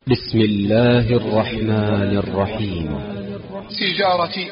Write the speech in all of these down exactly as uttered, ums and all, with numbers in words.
بسم الله الرحمن الرحيم. سيجارتي.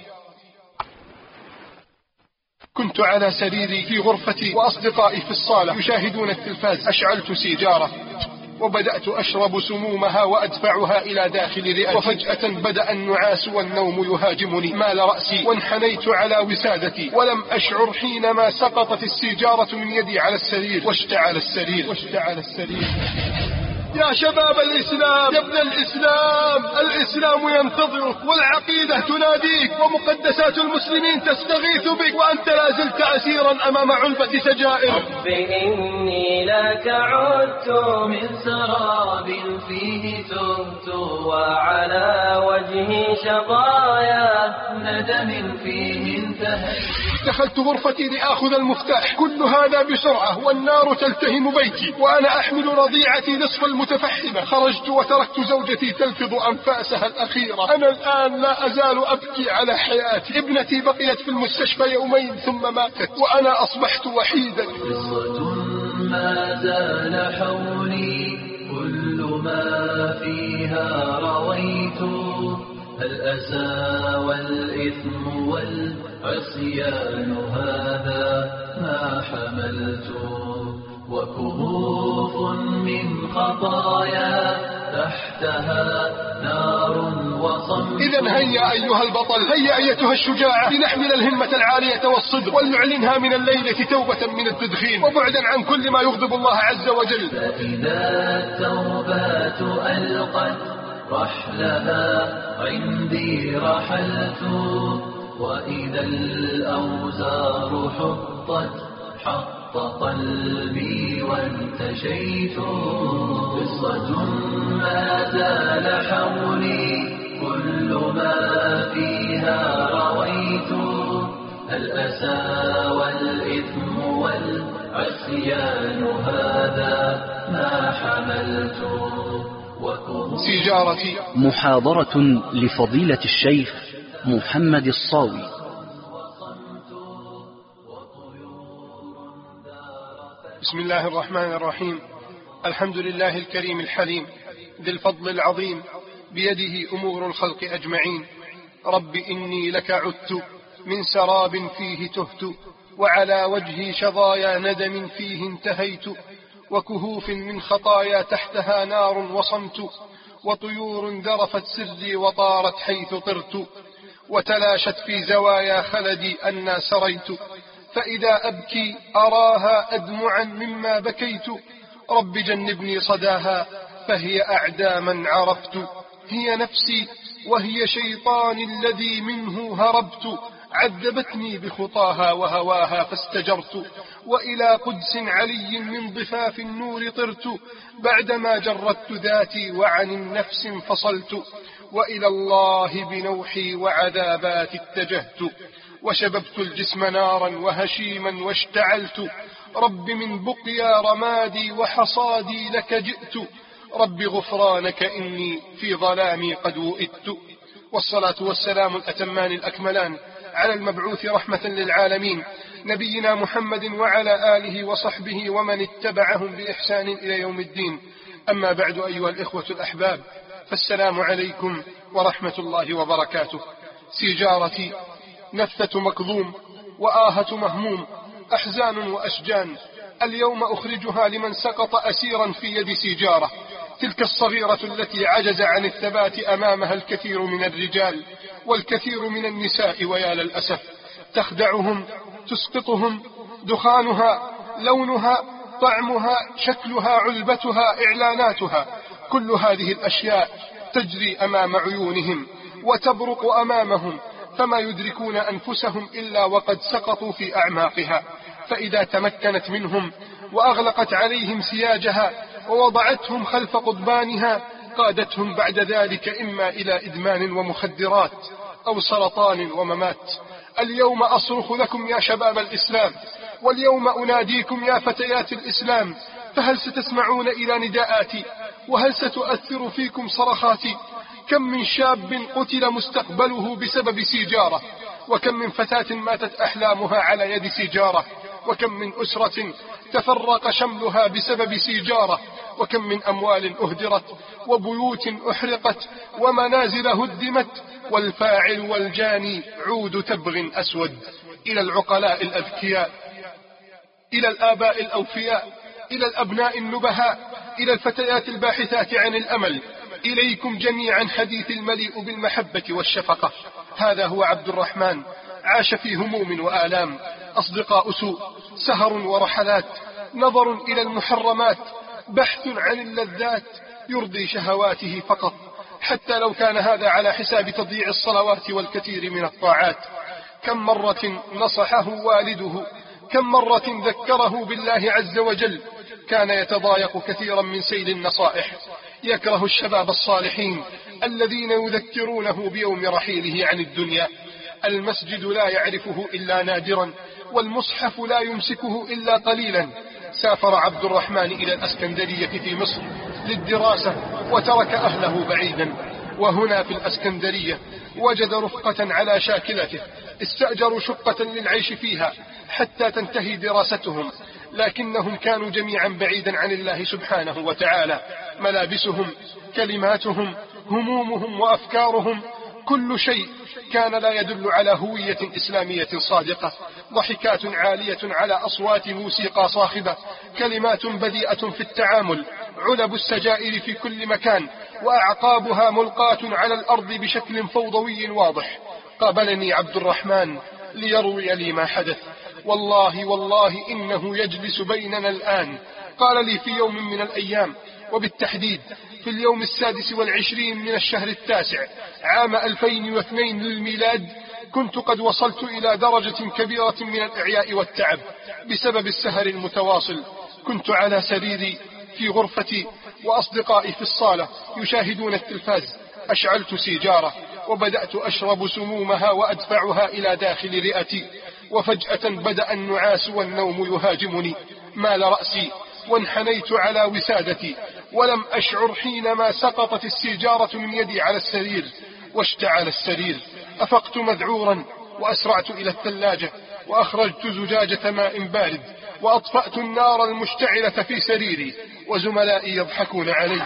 كنت على سريري في غرفتي وأصدقائي في الصالة يشاهدون التلفاز. أشعلت سيجارة وبدأت أشرب سمومها وأدفعها إلى داخل رئتي، وفجأة بدأ النعاس والنوم يهاجمني. مال رأسي وانحنيت على وسادتي ولم أشعر حينما سقطت السيجارة من يدي على السرير واشتعل السرير واشتعل السرير. يا شباب الإسلام، يا ابن الإسلام، الإسلام ينتظرك والعقيدة تناديك ومقدسات المسلمين تستغيث بك، وأنت لا زلت أسيرا أمام علبة سجائر. رب إني لك عدت من سراب فيه تهت، وعلى وجهي شظايا ندم فيه انتهيت. دخلت غرفتي لآخذ المفتاح، كل هذا بسرعة والنار تلتهم بيتي وأنا أحمل رضيعتي نصف المتفحمة. خرجت وتركت زوجتي تلفظ أنفاسها الأخيرة. أنا الآن لا أزال أبكي على حياتي. ابنتي بقيت في المستشفى يومين ثم ماتت وأنا أصبحت وحيدا. قصة ما زال حولي كل ما فيها رويت، الأسى والإثم والعصيان هذا ما حملت، وكهوف من خطايا تحتها نار وصمت. إذا هيا أيها البطل، هيا أيتها الشجاعة، لنحمل الهمة العالية والصدق ولنعلنها من الليلة توبة من التدخين وبعدا عن كل ما يغضب الله عز وجل. فإذا التوبة ألقت رحلها عندي رحلت، وإذا الأوزار حطت حط قلبي وانتشيت. قصة ما زال حولي كل ما فيها رويت، الأسى والإثم والعصيان هذا ما حملت. سيجارتي. محاضرة لفضيلة الشيخ محمد الصاوي. بسم الله الرحمن الرحيم. الحمد لله الكريم الحليم ذي الفضل العظيم، بيده أمور الخلق أجمعين. رب إني لك عدت من سراب فيه تهت، وعلى وجهي شظايا ندم فيه انتهيت، وكهوف من خطايا تحتها نار وصمت، وطيور ذرفت سري وطارت حيث طرت، وتلاشت في زوايا خلدي أنا سريت. فإذا أبكي أراها أدمعا مما بكيت، رب جنبني صداها فهي أعدى من عرفت. هي نفسي وهي شيطاني الذي منه هربت، عذبتني بخطاها وهواها فاستجرت، وإلى قدس علي من ضفاف النور طرت، بعدما جردت ذاتي وعن النفس انفصلت، وإلى الله بنوحي وعذابات اتجهت، وشببت الجسم نارا وهشيما واشتعلت. رب من بقيا رمادي وحصادي لك جئت، رب غفرانك إني في ظلامي قد وئدت. والصلاة والسلام الأتمان الأكملان على المبعوث رحمة للعالمين نبينا محمد وعلى آله وصحبه ومن اتبعهم بإحسان إلى يوم الدين. أما بعد أيها الإخوة الأحباب، فالسلام عليكم ورحمة الله وبركاته. سيجارتي نفثة مكظوم وآهة مهموم، أحزان وأشجان، اليوم أخرجها لمن سقط أسيرا في يد سيجارة، تلك الصغيرة التي عجز عن الثبات أمامها الكثير من الرجال والكثير من النساء، ويا للأسف تخدعهم، تسقطهم، دخانها، لونها، طعمها، شكلها، علبتها، إعلاناتها، كل هذه الأشياء تجري أمام عيونهم وتبرق أمامهم، فما يدركون أنفسهم إلا وقد سقطوا في أعماقها. فإذا تمكنت منهم وأغلقت عليهم سياجها ووضعتهم خلف قضبانها، قادتهم بعد ذلك إما إلى إدمان ومخدرات أو سرطان وممات. اليوم أصرخ لكم يا شباب الإسلام، واليوم أناديكم يا فتيات الإسلام، فهل ستسمعون إلى نداءاتي؟ وهل ستؤثر فيكم صرخاتي؟ كم من شاب قتل مستقبله بسبب سيجارة، وكم من فتاة ماتت أحلامها على يد سيجارة، وكم من أسرة تفرق شملها بسبب سيجارة، وكم من أموال أهدرت، وبيوت أحرقت، ومنازل هدمت، والفاعل والجاني عود تبغ أسود. إلى العقلاء الأذكياء، إلى الآباء الأوفياء، إلى الأبناء النبهاء، إلى الفتيات الباحثات عن الأمل، إليكم جميعا حديث المليء بالمحبة والشفقة. هذا هو عبد الرحمن، عاش في هموم وآلام، أصدقاء سوء، سهر ورحلات، نظر إلى المحرمات، بحث عن اللذات يرضي شهواته فقط، حتى لو كان هذا على حساب تضييع الصلوات والكثير من الطاعات. كم مرة نصحه والده، كم مرة ذكره بالله عز وجل، كان يتضايق كثيرا من سيل النصائح. يكره الشباب الصالحين الذين يذكرونه بيوم رحيله عن الدنيا. المسجد لا يعرفه إلا نادرا، والمصحف لا يمسكه إلا قليلا. سافر عبد الرحمن إلى الأسكندرية في مصر للدراسة، وترك أهله بعيدا. وهنا في الأسكندرية وجد رفقة على شاكلته، استأجروا شقة للعيش فيها حتى تنتهي دراستهم، لكنهم كانوا جميعا بعيدا عن الله سبحانه وتعالى. ملابسهم، كلماتهم، همومهم وأفكارهم، كل شيء كان لا يدل على هوية إسلامية صادقة. ضحكات عالية على أصوات موسيقى صاخبة، كلمات بديئة في التعامل، علب السجائر في كل مكان، وأعقابها ملقاة على الأرض بشكل فوضوي واضح. قابلني عبد الرحمن ليروي لي ما حدث. والله والله إنه يجلس بيننا الآن. قال لي في يوم من الأيام، وبالتحديد في اليوم السادس والعشرين من الشهر التاسع عام ألفين واثنين للميلاد، كنت قد وصلت إلى درجة كبيرة من الإعياء والتعب بسبب السهر المتواصل. كنت على سريري في غرفتي، وأصدقائي في الصالة يشاهدون التلفاز. أشعلت سيجارة وبدأت أشرب سمومها وأدفعها إلى داخل رئتي، وفجأة بدأ النعاس والنوم يهاجمني. مال رأسي وانحنيت على وسادتي، ولم أشعر حينما سقطت السيجارة من يدي على السرير واشتعل السرير. أفقت مذعورا وأسرعت إلى الثلاجة، وأخرجت زجاجة ماء بارد، وأطفأت النار المشتعلة في سريري، وزملائي يضحكون علي.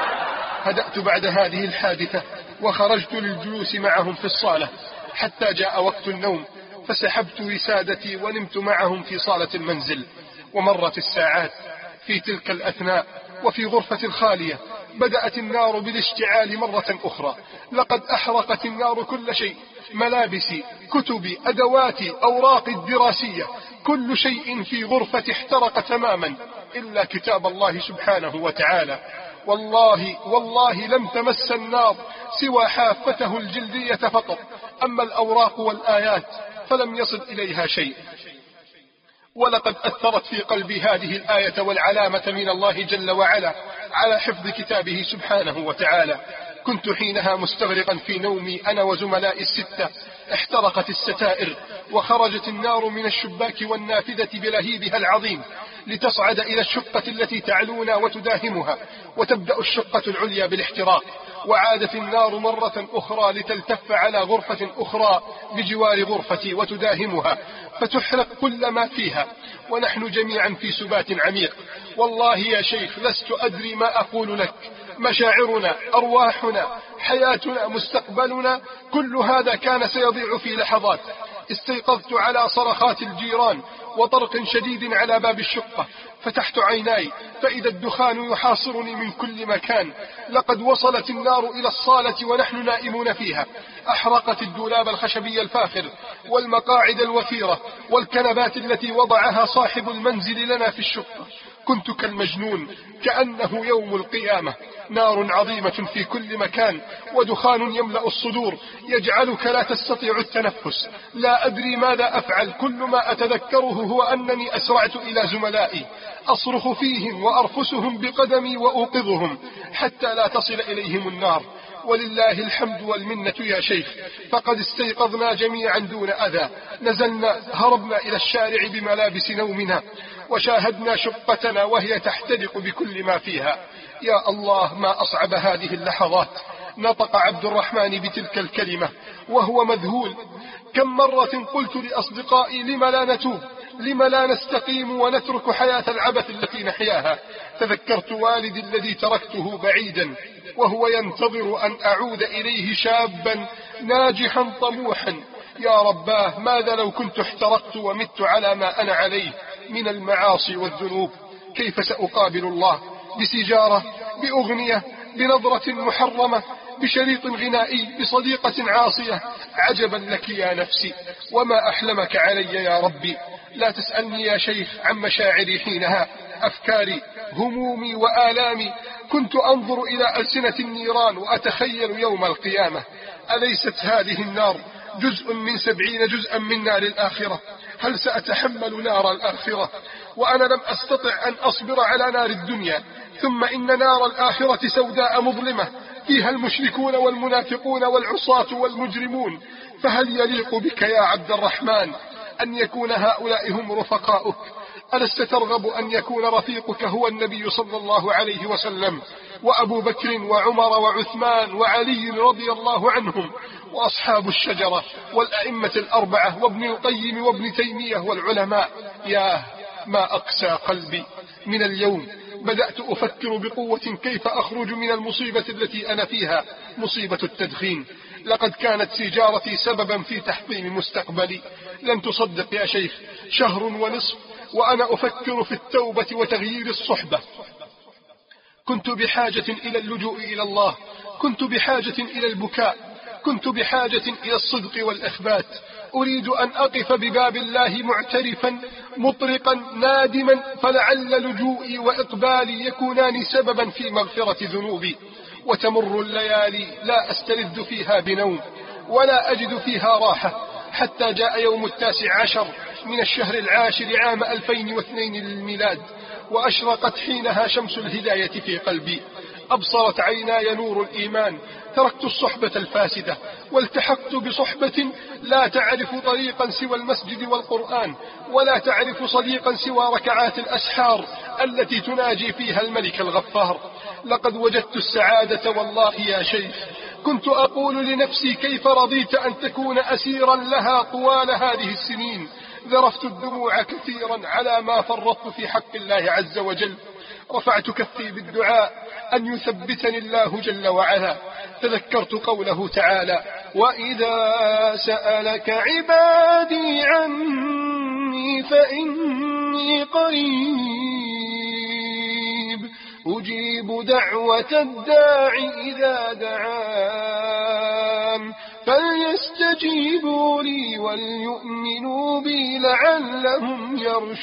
هدأت بعد هذه الحادثة وخرجت للجلوس معهم في الصالة، حتى جاء وقت النوم، فسحبت وسادتي ونمت معهم في صالة المنزل. ومرت الساعات. في تلك الأثناء وفي غرفة الخالية بدأت النار بالاشتعال مرة أخرى. لقد أحرقت النار كل شيء، ملابسي، كتبي، أدواتي، أوراقي الدراسية، كل شيء في غرفتي احترق تماما إلا كتاب الله سبحانه وتعالى. والله والله لم تمس النار سوى حافته الجلدية فقط، أما الأوراق والآيات فلم يصل إليها شيء. ولقد أثرت في قلبي هذه الآية والعلامة من الله جل وعلا على حفظ كتابه سبحانه وتعالى. كنت حينها مستغرقا في نومي أنا وزملائي الستة. احترقت الستائر، وخرجت النار من الشباك والنافذة بلهيبها العظيم لتصعد إلى الشقة التي تعلونا وتداهمها، وتبدأ الشقة العليا بالاحتراق. وعادت النار مرة أخرى لتلتف على غرفة أخرى بجوار غرفتي وتداهمها، فتحرق كل ما فيها، ونحن جميعا في سبات عميق. والله يا شيخ لست أدري ما أقول لك. مشاعرنا، أرواحنا، حياتنا، مستقبلنا، كل هذا كان سيضيع في لحظات. استيقظت على صرخات الجيران وطرق شديد على باب الشقة. فتحت عيناي فإذا الدخان يحاصرني من كل مكان. لقد وصلت النار إلى الصالة ونحن نائمون فيها. أحرقت الدولاب الخشبي الفاخر، والمقاعد الوثيرة، والكنبات التي وضعها صاحب المنزل لنا في الشقة. كنت كالمجنون، كأنه يوم القيامة. نار عظيمة في كل مكان، ودخان يملأ الصدور يجعلك لا تستطيع التنفس. لا أدري ماذا أفعل. كل ما أتذكره هو أنني أسرعت إلى زملائي أصرخ فيهم وأرفسهم بقدمي وأوقظهم حتى لا تصل إليهم النار. ولله الحمد والمنة يا شيخ، فقد استيقظنا جميعا دون أذى. نزلنا، هربنا إلى الشارع بملابس نومنا، وشاهدنا شقتنا وهي تحترق بكل ما فيها. يا الله ما أصعب هذه اللحظات. نطق عبد الرحمن بتلك الكلمة وهو مذهول. كم مرة قلت لأصدقائي لم لا نتوب، لم لا نستقيم ونترك حياة العبث التي نحياها؟ تذكرت والدي الذي تركته بعيدا وهو ينتظر أن أعود إليه شابا ناجحا طموحا. يا رباه، ماذا لو كنت احترقت ومت على ما أنا عليه من المعاصي والذنوب؟ كيف سأقابل الله؟ بسجارة، بأغنية، بنظرة محرمة، بشريط غنائي، بصديقة عاصية؟ عجبا لك يا نفسي، وما أحلمك علي يا ربي. لا تسألني يا شيخ عن مشاعري حينها، أفكاري، همومي وآلامي. كنت أنظر إلى ألسنة النيران وأتخيل يوم القيامة. أليست هذه النار جزء من سبعين جزءا من نار الآخرة؟ هل سأتحمل نار الآخرة وأنا لم أستطع أن أصبر على نار الدنيا؟ ثم إن نار الآخرة سوداء مظلمة فيها المشركون والمنافقون والعصاة والمجرمون. فهل يليق بك يا عبد الرحمن أن يكون هؤلاء هم رفقاؤك؟ ألست ترغب أن يكون رفيقك هو النبي صلى الله عليه وسلم وأبو بكر وعمر وعثمان وعلي رضي الله عنهم وأصحاب الشجرة والأئمة الأربعة وابن القيم وابن تيمية والعلماء؟ ياه، ما أقسى قلبي. من اليوم بدأت أفكر بقوة كيف أخرج من المصيبة التي أنا فيها، مصيبة التدخين. لقد كانت سيجارتي سببا في تحطيم مستقبلي. لن تصدق يا شيخ، شهر ونصف وأنا أفكر في التوبة وتغيير الصحبة. كنت بحاجة إلى اللجوء إلى الله، كنت بحاجة إلى البكاء، كنت بحاجة إلى الصدق والإخبات. أريد أن أقف بباب الله معترفا مطرقا نادما، فلعل لجوئي وإقبالي يكونان سببا في مغفرة ذنوبي. وتمر الليالي لا أستلذ فيها بنوم ولا أجد فيها راحة، حتى جاء يوم التاسع عشر من الشهر العاشر عام ألفين واثنين للميلاد، وأشرقت حينها شمس الهداية في قلبي. أبصرت عيناي نور الإيمان. تركت الصحبة الفاسدة والتحقت بصحبة لا تعرف طريقا سوى المسجد والقرآن، ولا تعرف صديقا سوى ركعات الأسحار التي تناجي فيها الملك الغفار. لقد وجدت السعادة والله يا شيخ. كنت أقول لنفسي كيف رضيت أن تكون أسيرا لها طوال هذه السنين. ذرفت الدموع كثيرا على ما فرطت في حق الله عز وجل. رفعت كفي بالدعاء أن يثبتني الله جل وعلا. تذكرت قوله تعالى: وإذا سألك عبادي عني فإني قريب أجيب دعوة الداعي إذا دعان فليستجيبوا لي وليؤمنوا بي لعلهم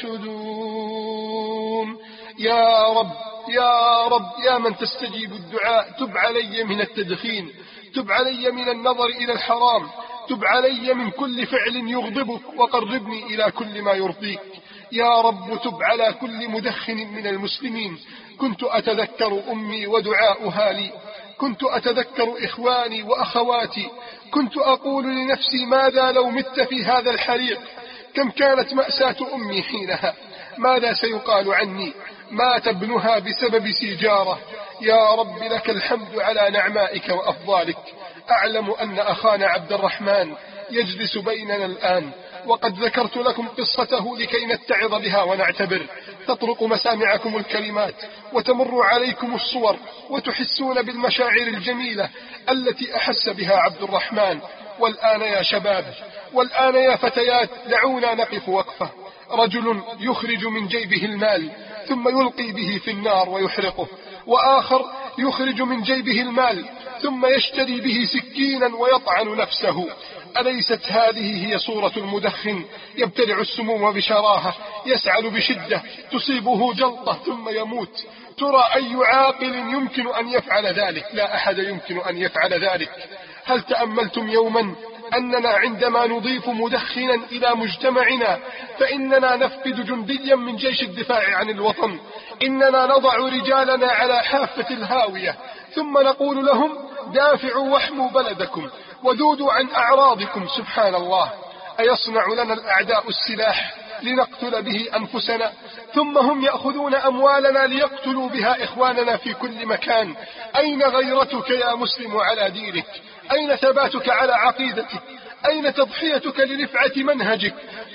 يرشدون. يا رب يا رب يا من تستجيب الدعاء، تب علي من التدخين، تب علي من النظر إلى الحرام، تب علي من كل فعل يغضبك وقربني إلى كل ما يرضيك. يا رب تب على كل مدخن من المسلمين. كنت أتذكر أمي ودعاؤها لي، كنت أتذكر إخواني وأخواتي، كنت أقول لنفسي ماذا لو مت في هذا الحريق؟ كم كانت مأساة أمي حينها، ماذا سيقال عني؟ مات ابنها بسبب سيجارة. يا رب لك الحمد على نعمائك وأفضالك. أعلم أن أخانا عبد الرحمن يجلس بيننا الآن، وقد ذكرت لكم قصته لكي نتعظ بها ونعتبر. تطرق مسامعكم الكلمات وتمر عليكم الصور وتحسون بالمشاعر الجميلة التي أحس بها عبد الرحمن. والآن يا شباب، والآن يا فتيات، دعونا نقف وقفة. رجل يخرج من جيبه المال ثم يلقي به في النار ويحرقه، وآخر يخرج من جيبه المال ثم يشتري به سكينا ويطعن نفسه. أليست هذه هي صورة المدخن؟ يبتلع السموم بشراهة، يسعل بشدة، تصيبه جلطة ثم يموت. ترى أي عاقل يمكن أن يفعل ذلك؟ لا أحد يمكن أن يفعل ذلك. هل تأملتم يوما أننا عندما نضيف مدخنا إلى مجتمعنا فإننا نفقد جنديا من جيش الدفاع عن الوطن؟ إننا نضع رجالنا على حافة الهاوية ثم نقول لهم دافعوا واحموا بلدكم وذودوا عن أعراضكم. سبحان الله، أيصنع لنا الأعداء السلاح لنقتل به أنفسنا، ثم هم يأخذون أموالنا ليقتلوا بها إخواننا في كل مكان؟ أين غيرتك يا مسلم على دينك؟ أين ثباتك على عقيدتك؟ أين تضحيتك لرفعة منهجك؟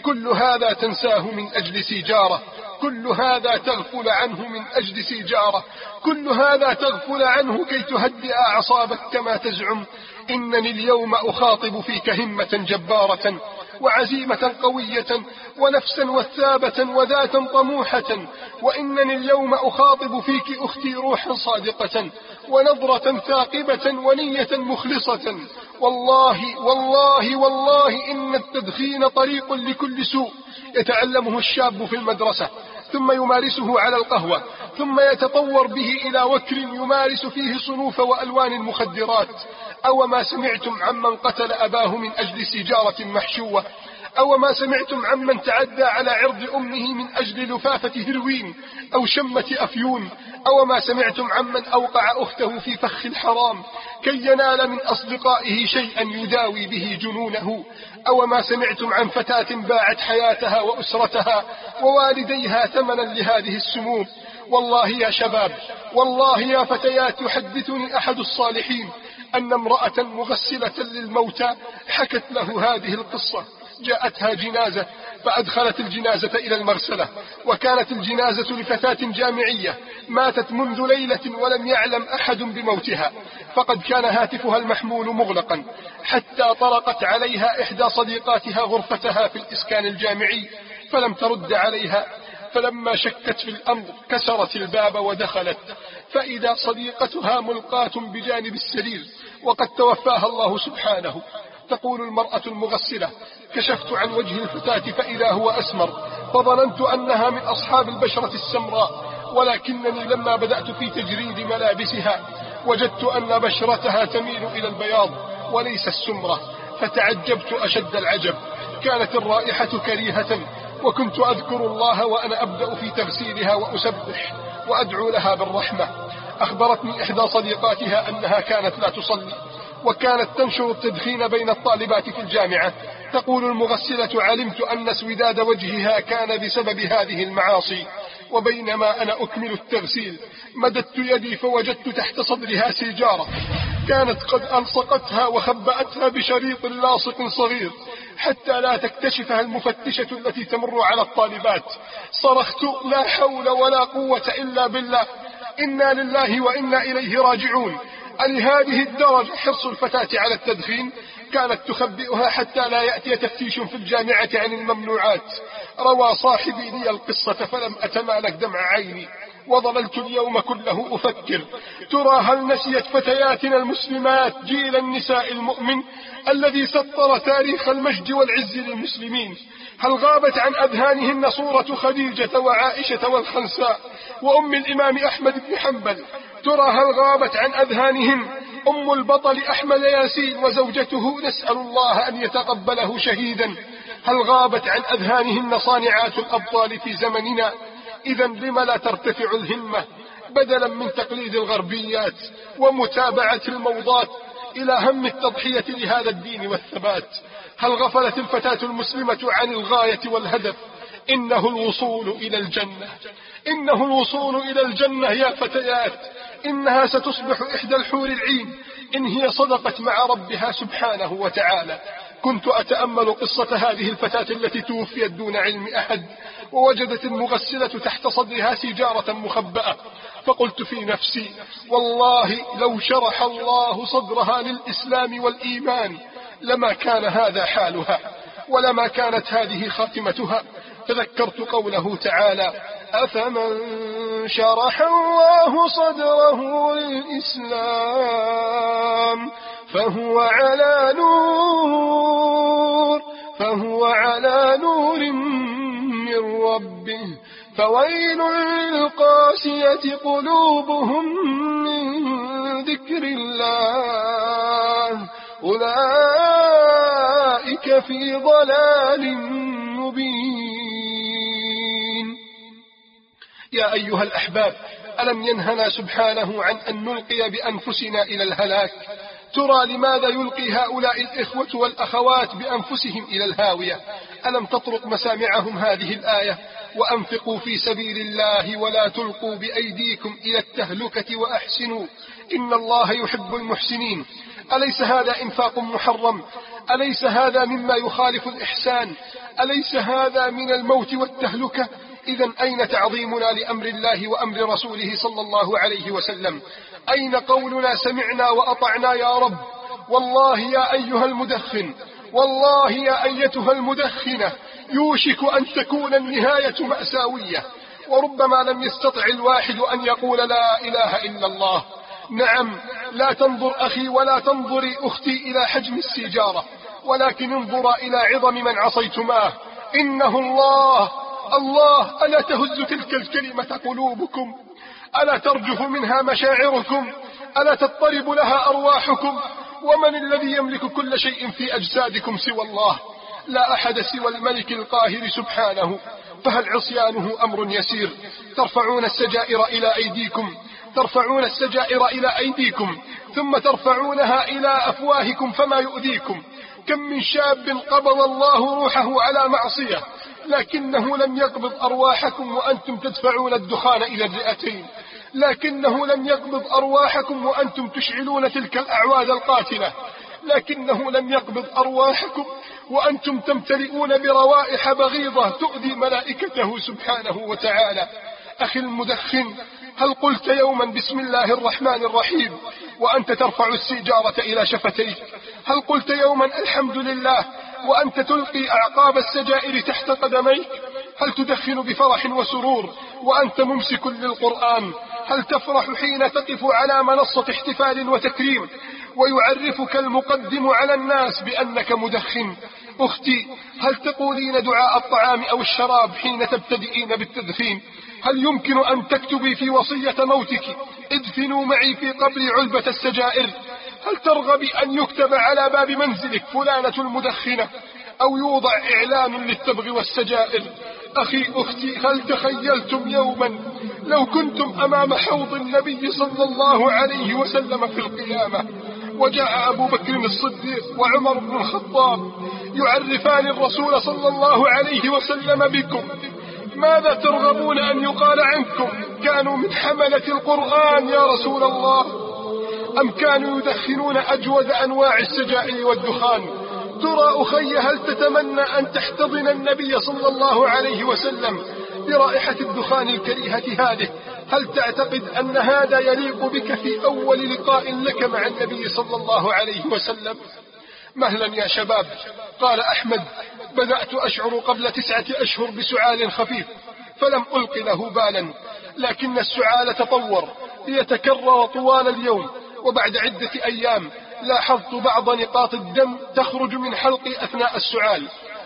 كل هذا تنساه من أجل سيجارة، كل هذا تغفل عنه من أجل سيجارة، كل هذا تغفل عنه كي تهدئ أعصابك كما تزعم. إنني اليوم أخاطب فيك همة جبارة وعزيمة قوية ونفسا وثابة وذاتا طموحة، وإنني اليوم أخاطب فيك أختي روحا صادقة ونظرة ثاقبة ونية مخلصة. والله والله والله إن التدخين طريق لكل سوء يتعلمه الشاب في المدرسة، ثم يمارسه على القهوة، ثم يتطور به إلى وكر يمارس فيه صنوف وألوان المخدرات. أو ما سمعتم عمن قتل أباه من أجل سيجارة محشوة؟ أو ما سمعتم عمن تعدى على عرض أمه من أجل لفافة هيروين أو شمة أفيون؟ أو ما سمعتم عمن أوقع أخته في فخ الحرام كي ينال من أصدقائه شيئا يداوي به جنونه؟ أو ما سمعتم عن فتاة باعت حياتها وأسرتها ووالديها ثمنا لهذه السموم؟ والله يا شباب، والله يا فتيات، يحدثني أحد الصالحين أن امرأة مغسلة للموتى حكت له هذه القصة. جاءتها جنازة فأدخلت الجنازة إلى المغسلة، وكانت الجنازة لفتاة جامعية ماتت منذ ليلة ولم يعلم أحد بموتها، فقد كان هاتفها المحمول مغلقا حتى طرقت عليها إحدى صديقاتها غرفتها في الإسكان الجامعي فلم ترد عليها، فلما شكت في الأمر كسرت الباب ودخلت، فإذا صديقتها ملقاة بجانب السرير وقد توفاها الله سبحانه. تقول المرأة المغسلة: كشفت عن وجه الفتاة فإذا هو أسمر، فظننت أنها من أصحاب البشرة السمراء، ولكنني لما بدأت في تجريد ملابسها وجدت أن بشرتها تميل إلى البياض وليس السمرة، فتعجبت أشد العجب. كانت الرائحة كريهة، وكنت أذكر الله وأنا أبدأ في تغسيلها وأسبح وأدعو لها بالرحمة. أخبرتني إحدى صديقاتها أنها كانت لا تصلي، وكانت تنشر التدخين بين الطالبات في الجامعة. تقول المغسلة: علمت أن سوداد وجهها كان بسبب هذه المعاصي، وبينما أنا أكمل التغسيل مددت يدي فوجدت تحت صدرها سيجارة كانت قد ألصقتها وخبأتها بشريط لاصق صغير حتى لا تكتشفها المفتشة التي تمر على الطالبات. صرخت: لا حول ولا قوة إلا بالله، إنا لله وإنا إليه راجعون. لهذه الدرجة حرص الفتاة على التدخين، كانت تخبئها حتى لا يأتي تفتيش في الجامعة عن الممنوعات. روى صاحبي لي القصة فلم أتمالك دمع عيني، وظللت اليوم كله أفكر: ترى هل نسيت فتياتنا المسلمات جيل النساء المؤمن الذي سطر تاريخ المجد والعز للمسلمين؟ هل غابت عن أذهانهن صورة خديجة وعائشة والخنساء وأم الإمام أحمد بن حنبل؟ ترى هل غابت عن أذهانهن أم البطل أحمد ياسين وزوجته نسأل الله أن يتقبله شهيدا؟ هل غابت عن أذهانهن صانعات الأبطال في زمننا؟ إذا لم لا ترتفع الهمة بدلا من تقليد الغربيات ومتابعة الموضات إلى هم التضحية لهذا الدين والثبات؟ هل غفلت الفتاة المسلمة عن الغاية والهدف؟ إنه الوصول إلى الجنة، إنه الوصول إلى الجنة يا فتيات. إنها ستصبح إحدى الحور العين إن هي صدقت مع ربها سبحانه وتعالى. كنت أتأمل قصة هذه الفتاة التي توفيت دون علم أحد، ووجدت المغسلة تحت صدرها سيجارة مخبأة، فقلت في نفسي: والله لو شرح الله صدرها للإسلام والإيمان لما كان هذا حالها، ولما كانت هذه خاتمتها. تذكرت قوله تعالى: أفمن شرح الله صدره للإسلام فهو على نور فهو على نور من ربه فويل للقاسية قلوبهم من ذكر الله أولئك في ضلال مبين. يا أيها الأحباب، ألم ينهنا سبحانه عن أن نلقي بأنفسنا إلى الهلاك؟ ترى لماذا يلقي هؤلاء الإخوة والأخوات بأنفسهم إلى الهاوية؟ ألم تطرق مسامعهم هذه الآية: وأنفقوا في سبيل الله ولا تلقوا بأيديكم إلى التهلكة وأحسنوا إن الله يحب المحسنين؟ أليس هذا إنفاق محرم؟ أليس هذا مما يخالف الإحسان؟ أليس هذا من الموت والتهلكة؟ إذن أين تعظيمنا لأمر الله وأمر رسوله صلى الله عليه وسلم؟ أين قولنا سمعنا وأطعنا يا رب؟ والله يا أيها المدخن، والله يا أيتها المدخنة، يوشك أن تكون النهاية مأساوية، وربما لم يستطع الواحد أن يقول لا إله إلا الله. نعم، لا تنظر أخي ولا تنظري أختي إلى حجم السيجارة، ولكن انظر إلى عظم من عصيتماه. إنه الله. الله، ألا تهز تلك الكلمة قلوبكم؟ ألا ترجف منها مشاعركم؟ ألا تضطرب لها أرواحكم؟ ومن الذي يملك كل شيء في أجسادكم سوى الله؟ لا أحد سوى الملك القاهر سبحانه، فهل عصيانه أمر يسير؟ ترفعون السجائر إلى أيديكم، ترفعون السجائر إلى أيديكم ثم ترفعونها إلى أفواهكم فما يؤذيكم. كم من شاب قبض الله روحه على معصية، لكنه لم يقبض أرواحكم وأنتم تدفعون الدخان إلى الرئتين، لكنه لم يقبض أرواحكم وأنتم تشعلون تلك الأعواد القاتلة، لكنه لم يقبض أرواحكم وأنتم تمتلئون بروائح بغيضة تؤذي ملائكته سبحانه وتعالى. أخي المدخن، هل قلت يوما بسم الله الرحمن الرحيم وأنت ترفع السيجارة إلى شفتيك؟ هل قلت يوما الحمد لله وأنت تلقي أعقاب السجائر تحت قدميك؟ هل تدخن بفرح وسرور وأنت ممسك للقرآن؟ هل تفرح حين تقف على منصة احتفال وتكريم ويعرفك المقدم على الناس بأنك مدخن؟ أختي، هل تقولين دعاء الطعام أو الشراب حين تبتدئين بالتدخين؟ هل يمكن أن تكتبي في وصية موتك ادفنوا معي في قبري علبة السجائر؟ هل ترغبي أن يكتب على باب منزلك فلانة المدخنة أو يوضع إعلان للتبغ والسجائر؟ أخي أختي، هل تخيلتم يوما لو كنتم أمام حوض النبي صلى الله عليه وسلم في القيامة وجاء أبو بكر الصديق وعمر بن الخطاب يعرفان الرسول صلى الله عليه وسلم بكم، ماذا ترغبون أن يقال عنكم؟ كانوا من حملة القرآن يا رسول الله أم كانوا يدخنون أجود أنواع السجائر والدخان؟ ترى أخي، هل تتمنى أن تحتضن النبي صلى الله عليه وسلم برائحة الدخان الكريهة هذه؟ هل تعتقد أن هذا يليق بك في أول لقاء لك مع النبي صلى الله عليه وسلم؟ مهلا يا شباب. قال أحمد: بدأت أشعر قبل تسعة أشهر بسعال خفيف فلم ألق له بالا، لكن السعال تطور ليتكرر طوال اليوم، وبعد عدة أيام لاحظت بعض نقاط الدم تخرج من حلقي أثناء السعال،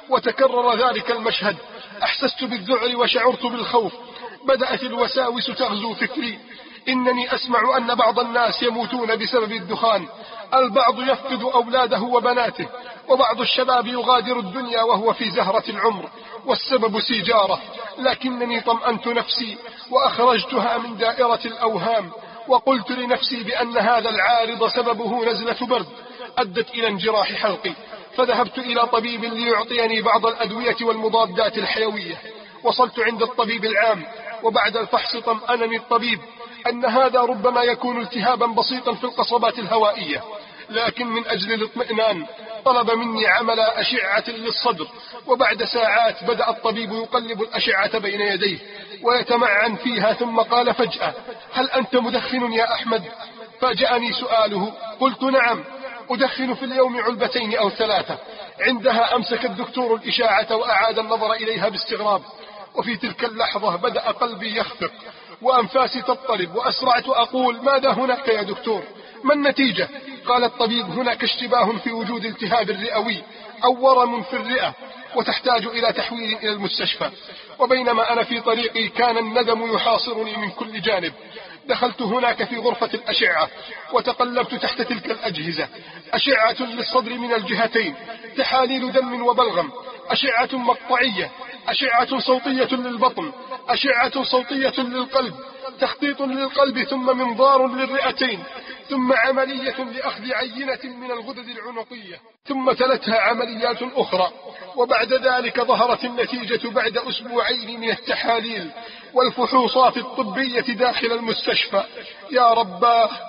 وتكرر ذلك المشهد. أحسست بالذعر وشعرت بالخوف، بدأت الوساوس تغزو فكري. إنني أسمع أن بعض الناس يموتون بسبب الدخان، البعض يفقد أولاده وبناته، وبعض الشباب يغادر الدنيا وهو في زهرة العمر والسبب سيجارة. لكنني طمأنت نفسي وأخرجتها من دائرة الأوهام، وقلت لنفسي بأن هذا العارض سببه نزلة برد أدت إلى انجراح حلقي، فذهبت إلى طبيب ليعطيني بعض الأدوية والمضادات الحيوية. وصلت عند الطبيب العام، وبعد الفحص طمأنني الطبيب أن هذا ربما يكون التهابا بسيطا في القصبات الهوائية، لكن من أجل الاطمئنان طلب مني عمل أشعة للصدر. وبعد ساعات بدأ الطبيب يقلب الأشعة بين يديه ويتمعن فيها، ثم قال فجأة: هل أنت مدخن يا أحمد؟ فاجأني سؤاله. قلت: نعم، أدخن في اليوم علبتين أو ثلاثة. عندها أمسك الدكتور الإشاعة وأعاد النظر إليها باستغراب، وفي تلك اللحظة بدأ قلبي يخفق وأنفاسي تضطرب، وأسرعت أقول: ماذا هناك يا دكتور؟ ما النتيجة؟ قال الطبيب: هناك اشتباه في وجود التهاب رئوي أو ورم في الرئة، وتحتاج إلى تحويل إلى المستشفى. وبينما أنا في طريقي كان الندم يحاصرني من كل جانب. دخلت هناك في غرفة الأشعة وتقلبت تحت تلك الأجهزة: أشعة للصدر من الجهتين، تحاليل دم وبلغم، أشعة مقطعية، أشعة صوتية للبطن، أشعة صوتية للقلب، تخطيط للقلب، ثم منظار للرئتين، ثم عملية لأخذ عينة من الغدد العنقية، ثم تلتها عمليات أخرى. وبعد ذلك ظهرت النتيجة بعد أسبوعين من التحاليل والفحوصات الطبية داخل المستشفى. يا رباه،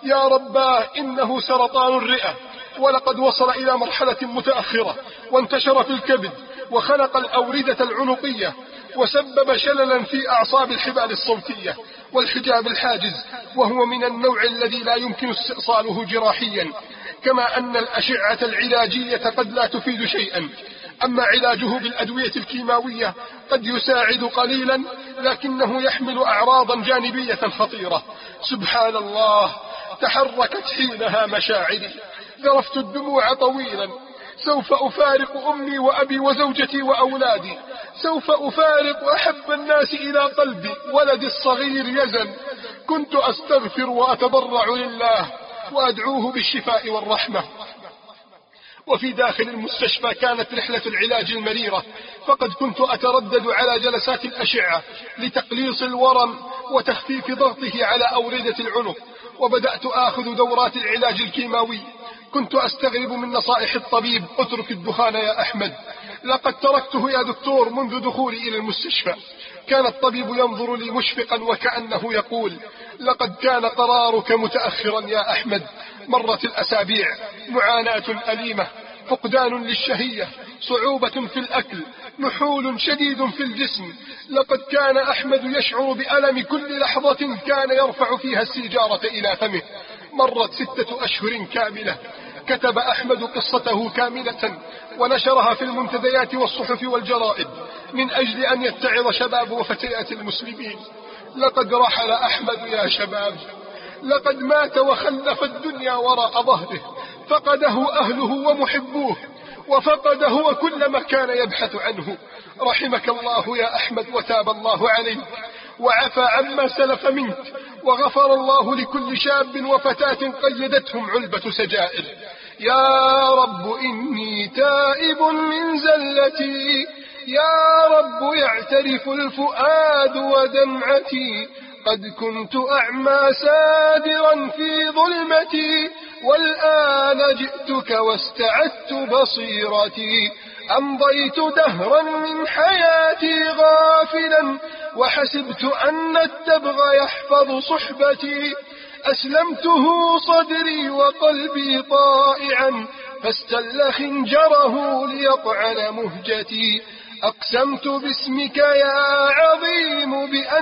يا رباه إنه سرطان الرئة، ولقد وصل إلى مرحلة متأخرة، وانتشر في الكبد، وخنق الأوردة العنقية، وسبب شللا في أعصاب الحبال الصوتية والحجاب الحاجز، وهو من النوع الذي لا يمكن استئصاله جراحيا، كما أن الأشعة العلاجية قد لا تفيد شيئا. أما علاجه بالأدوية الكيماوية قد يساعد قليلا، لكنه يحمل أعراضا جانبية خطيرة. سبحان الله، تحركت حينها مشاعري، ذرفت الدموع طويلا. سوف أفارق أمي وأبي وزوجتي وأولادي، سوف أفارق أحب الناس إلى قلبي، ولدي الصغير يزن. كنت أستغفر وأتضرع لله وأدعوه بالشفاء والرحمة. وفي داخل المستشفى كانت رحلة العلاج المريرة، فقد كنت أتردد على جلسات الأشعة لتقليص الورم وتخفيف ضغطه على أوردة العنق، وبدأت آخذ دورات العلاج الكيماوي. كنت أستغرب من نصائح الطبيب: اترك الدخان يا أحمد. لقد تركته يا دكتور منذ دخولي إلى المستشفى. كان الطبيب ينظر لي مشفقا وكأنه يقول: لقد كان قرارك متأخرا يا أحمد. مرت الأسابيع، معاناة أليمة، فقدان للشهية، صعوبة في الأكل، نحول شديد في الجسم. لقد كان أحمد يشعر بألم كل لحظة كان يرفع فيها السيجارة إلى فمه. مرت ستة أشهر كاملة. كتب أحمد قصته كاملة ونشرها في المنتديات والصحف والجرائد من أجل أن يتعظ شباب وفتيات المسلمين. لقد رحل أحمد يا شباب، لقد مات وخلف الدنيا وراء ظهره، فقده أهله ومحبوه، وفقده وكل ما كان يبحث عنه. رحمك الله يا أحمد، وتاب الله عليك، وعفى عما سلف منك، وغفر الله لكل شاب وفتاة قيدتهم علبة سجائر. يا رب إني تائب من زلتي، يا رب يعترف الفؤاد ودمعتي. قد كنت أعمى سادرا في ظلمتي، والآن جئتك واستعدت بصيرتي. أمضيت دهرا من حياتي غافلا، وحسبت أن التبغ يحفظ صحبتي. أسلمته صدري وقلبي طائعا، فاستل خنجره ليطعن مهجتي. أقسمت باسمك يا عظيم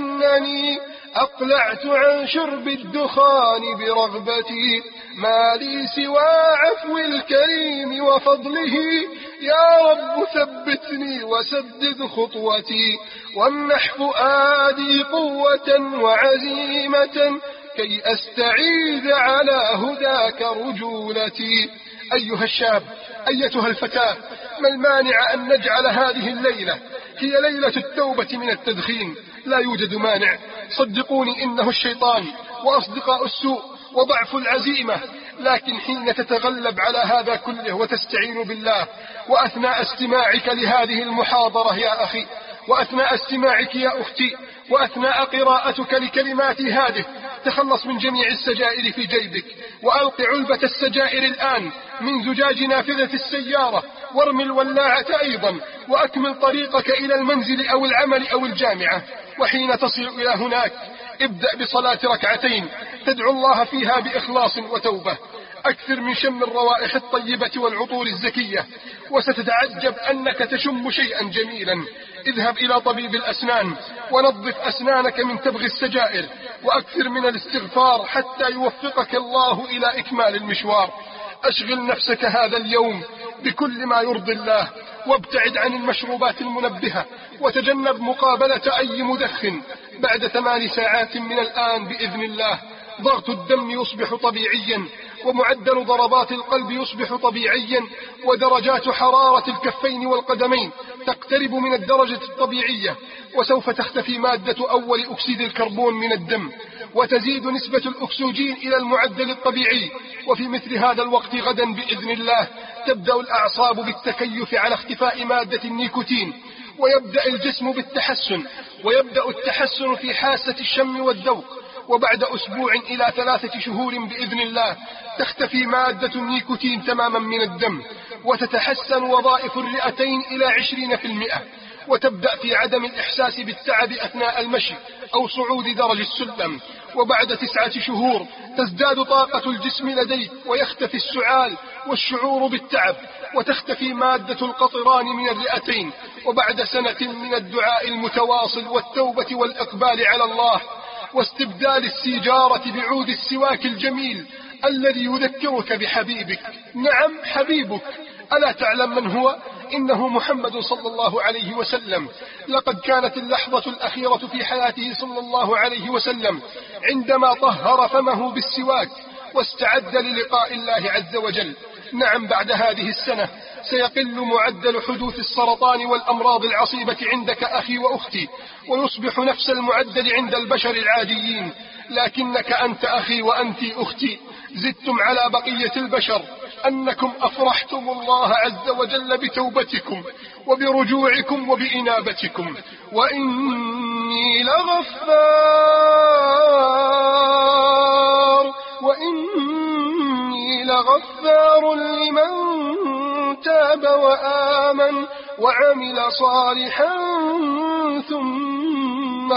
بأنني أقلعت عن شرب الدخان برغبتي. ما لي سوى عفو الكريم وفضله، يا رب ثبتني وسدد خطوتي، وامنح فؤادي قوة وعزيمة كي أستعيد على هداك رجولتي. أيها الشاب، أيتها الفتاة، ما المانع أن نجعل هذه الليلة هي ليلة التوبة من التدخين؟ لا يوجد مانع، صدقوني، إنه الشيطان وأصدقاء السوء وضعف العزيمة، لكن حين تتغلب على هذا كله وتستعين بالله، وأثناء استماعك لهذه المحاضرة يا أخي، وأثناء استماعك يا أختي، وأثناء قراءتك لكلمات هذه، تخلص من جميع السجائر في جيبك، وألق علبة السجائر الآن من زجاج نافذة السيارة، وارمي الولاعة أيضا، وأكمل طريقك إلى المنزل أو العمل أو الجامعة. وحين تصل إلى هناك ابدأ بصلاة ركعتين تدعو الله فيها بإخلاص وتوبة. أكثر من شم الروائح الطيبة والعطور الزكية، وستتعجب أنك تشم شيئا جميلا. اذهب إلى طبيب الأسنان ونظف أسنانك من تبغ السجائر، وأكثر من الاستغفار حتى يوفقك الله إلى إكمال المشوار. أشغل نفسك هذا اليوم بكل ما يرضي الله، وابتعد عن المشروبات المنبهة، وتجنب مقابلة أي مدخن. بعد ثمان ساعات من الآن بإذن الله ضغط الدم يصبح طبيعيا، ومعدل ضربات القلب يصبح طبيعيا، ودرجات حرارة الكفين والقدمين تقترب من الدرجة الطبيعية، وسوف تختفي مادة أول أكسيد الكربون من الدم، وتزيد نسبة الأكسجين إلى المعدل الطبيعي. وفي مثل هذا الوقت غدا بإذن الله تبدأ الأعصاب بالتكيف على اختفاء مادة النيكوتين، ويبدأ الجسم بالتحسن، ويبدأ التحسن في حاسة الشم والذوق. وبعد أسبوع إلى ثلاثة شهور بإذن الله تختفي مادة النيكوتين تماما من الدم، وتتحسن وظائف الرئتين إلى عشرين في المئة. وتبدأ في عدم الإحساس بالتعب أثناء المشي أو صعود درج السلم، وبعد تسعة شهور تزداد طاقة الجسم لديك ويختفي السعال والشعور بالتعب، وتختفي مادة القطران من الرئتين، وبعد سنة من الدعاء المتواصل والتوبة والإقبال على الله واستبدال السيجارة بعود السواك الجميل الذي يذكرك بحبيبك. نعم، حبيبك. ألا تعلم من هو؟ إنه محمد صلى الله عليه وسلم. لقد كانت اللحظة الأخيرة في حياته صلى الله عليه وسلم عندما طهر فمه بالسواك واستعد للقاء الله عز وجل. نعم، بعد هذه السنة سيقل معدل حدوث السرطان والأمراض العصيبة عندك أخي وأختي، ويصبح نفس المعدل عند البشر العاديين، لكنك أنت أخي وأنت أختي زدتم على بقية البشر أنكم أفرحتم الله عز وجل بتوبتكم وبرجوعكم وبإنابتكم. وإني لغفار وإني لغفار لمن تاب وآمن وعمل صالحا ثم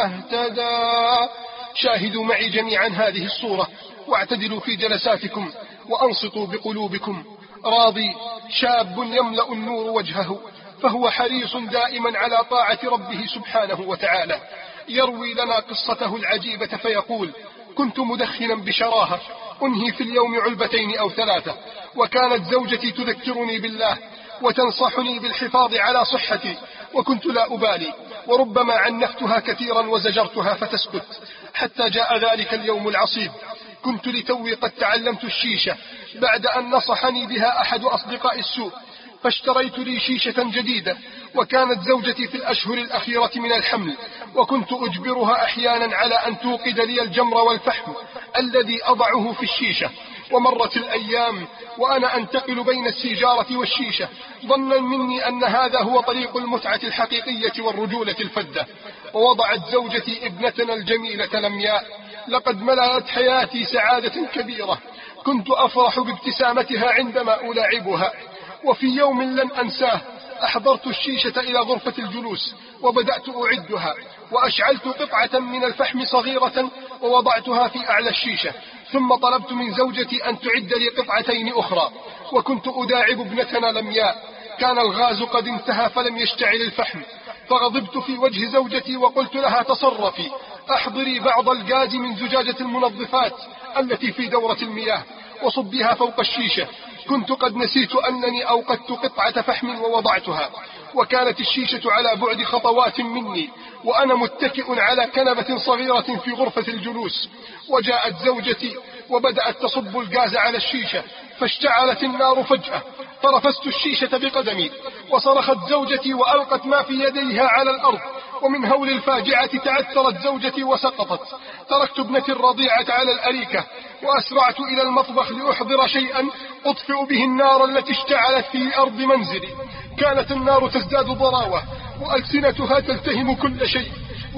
اهتدى. شاهدوا معي جميعا هذه الصورة واعتدلوا في جلساتكم وأنصتوا بقلوبكم. راضي شاب يملأ النور وجهه، فهو حريص دائما على طاعة ربه سبحانه وتعالى. يروي لنا قصته العجيبة فيقول: كنت مدخنا بشراهة، أنهي في اليوم علبتين أو ثلاثة، وكانت زوجتي تذكرني بالله وتنصحني بالحفاظ على صحتي، وكنت لا أبالي، وربما عنفتها كثيرا وزجرتها فتسكت، حتى جاء ذلك اليوم العصيب. كنت لتوي قد تعلمت الشيشة بعد أن نصحني بها أحد أصدقاء السوء، فاشتريت لي شيشة جديدة، وكانت زوجتي في الأشهر الأخيرة من الحمل، وكنت أجبرها أحيانا على أن توقد لي الجمر والفحم الذي أضعه في الشيشة. ومرت الأيام وأنا أنتقل بين السيجارة والشيشة، ظنا مني أن هذا هو طريق المتعة الحقيقية والرجولة الفذة. ووضعت زوجتي ابنتنا الجميلة لمياء، لقد ملأت حياتي سعادة كبيرة. كنت أفرح بابتسامتها عندما ألاعبها. وفي يوم لن أنساه أحضرت الشيشة إلى غرفة الجلوس وبدأت أعدها، وأشعلت قطعة من الفحم صغيرة ووضعتها في أعلى الشيشة، ثم طلبت من زوجتي أن تعد لي قطعتين أخرى، وكنت أداعب ابنتنا لمياء. كان الغاز قد انتهى فلم يشتعل الفحم، فغضبت في وجه زوجتي وقلت لها: تصرفي، أحضري بعض الغاز من زجاجة المنظفات التي في دورة المياه وصبيها فوق الشيشة. كنت قد نسيت أنني أوقدت قطعة فحم ووضعتها، وكانت الشيشة على بعد خطوات مني، وأنا متكئ على كنبة صغيرة في غرفة الجلوس. وجاءت زوجتي وبدأت تصب الغاز على الشيشة، فاشتعلت النار فجأة، فرفست الشيشة بقدمي، وصرخت زوجتي وألقت ما في يديها على الأرض، ومن هول الفاجعة تعثرت زوجتي وسقطت. تركت ابنتي الرضيعة على الأريكة وأسرعت إلى المطبخ لأحضر شيئا أطفئ به النار التي اشتعلت في أرض منزلي. كانت النار تزداد ضراوة وألسنتها تلتهم كل شيء.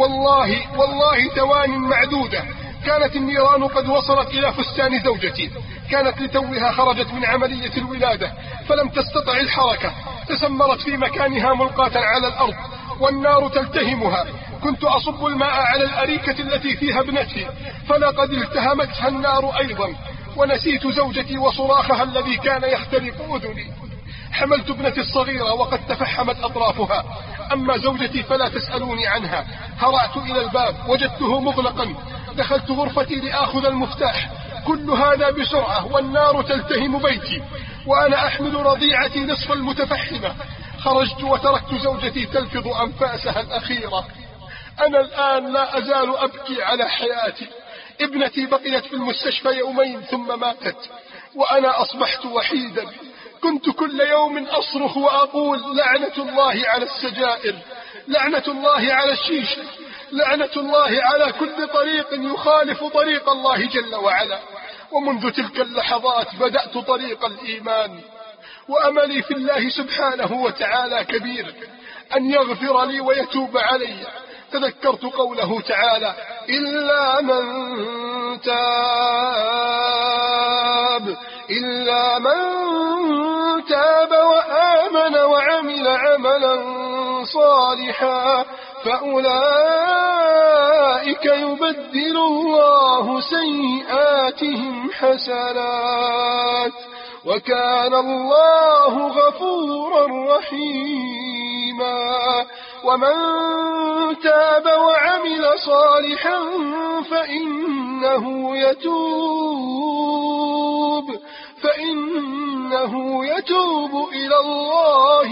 والله والله ثوان معدودة كانت النيران قد وصلت إلى فستان زوجتي. كانت لتوها خرجت من عملية الولادة فلم تستطع الحركة، تسمرت في مكانها ملقاة على الأرض والنار تلتهمها. كنت أصب الماء على الأريكة التي فيها ابنتي، فلقد التهمتها النار أيضا، ونسيت زوجتي وصراخها الذي كان يخترق أذني. حملت ابنتي الصغيرة وقد تفحمت أطرافها، أما زوجتي فلا تسألوني عنها. هرعت إلى الباب وجدته مغلقا، دخلت غرفتي لآخذ المفتاح، كل هذا بسرعة والنار تلتهم بيتي وأنا أحمل رضيعتي نصف المتفحمة. خرجت وتركت زوجتي تلفظ أنفاسها الأخيرة. أنا الآن لا أزال أبكي على حياتي. ابنتي بقيت في المستشفى يومين ثم ماتت، وأنا أصبحت وحيدا. كنت كل يوم أصرخ وأقول: لعنة الله على السجائر، لعنة الله على الشيشة، لعنة الله على كل طريق يخالف طريق الله جل وعلا. ومنذ تلك اللحظات بدأت طريق الإيمان، وأملي في الله سبحانه وتعالى كبير أن يغفر لي ويتوب علي. تذكرت قوله تعالى: إلا من تاب إلا من تاب وآمن وعمل عملا صالحا فأولئك يبدل الله سيئاتهم حسنات وكان الله غفورا رحيما. ومن تاب وعمل صالحا فإنه يتوب فإنه يتوب إلى الله